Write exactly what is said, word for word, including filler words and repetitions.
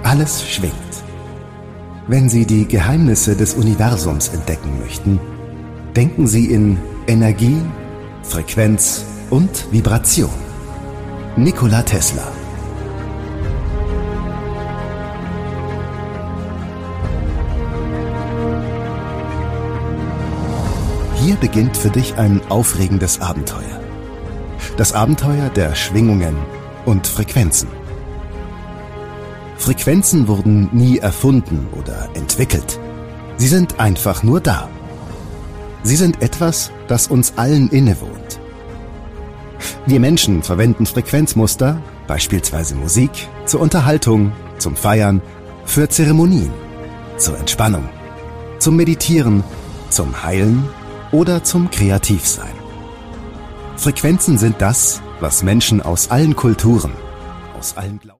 alles schwingt. Wenn Sie die Geheimnisse des Universums entdecken möchten, denken Sie in Energie, Frequenz und Vibration. Nikola Tesla. Hier beginnt für dich ein aufregendes Abenteuer. Das Abenteuer der Schwingungen und Frequenzen. Frequenzen wurden nie erfunden oder entwickelt. Sie sind einfach nur da. Sie sind etwas, das uns allen innewohnt. Wir Menschen verwenden Frequenzmuster, beispielsweise Musik, zur Unterhaltung, zum Feiern, für Zeremonien, zur Entspannung, zum Meditieren, zum Heilen oder zum Kreativsein. Frequenzen sind das, was Menschen aus allen Kulturen, aus allen Glaubens